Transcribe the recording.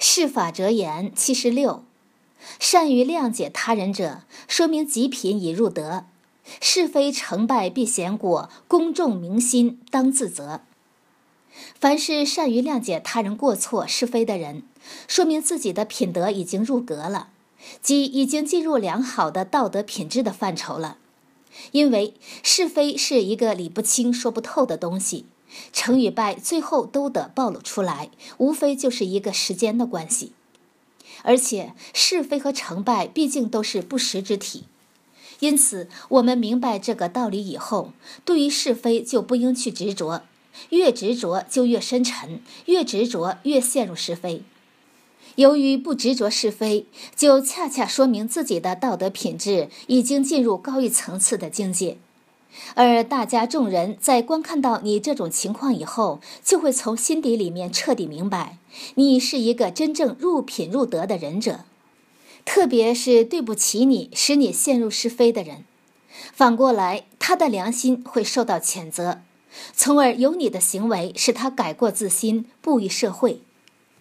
是法者言76，善于谅解他人者，说明极品已入德。是非成败必显果，公众明心当自责。凡是善于谅解他人过错是非的人，说明自己的品德已经入格了，即已经进入良好的道德品质的范畴了。因为是非是一个理不清说不透的东西，成与败最后都得暴露出来，无非就是一个时间的关系。而且是非和成败毕竟都是不实之体，因此我们明白这个道理以后，对于是非就不应去执着，越执着就越深沉，越执着越陷入是非。由于不执着是非，就恰恰说明自己的道德品质已经进入高一层次的境界。而大家众人在观看到你这种情况以后，就会从心底里面彻底明白，你是一个真正入品入德的人者。特别是对不起你，使你陷入是非的人，反过来他的良心会受到谴责，从而由你的行为使他改过自新，布于社会。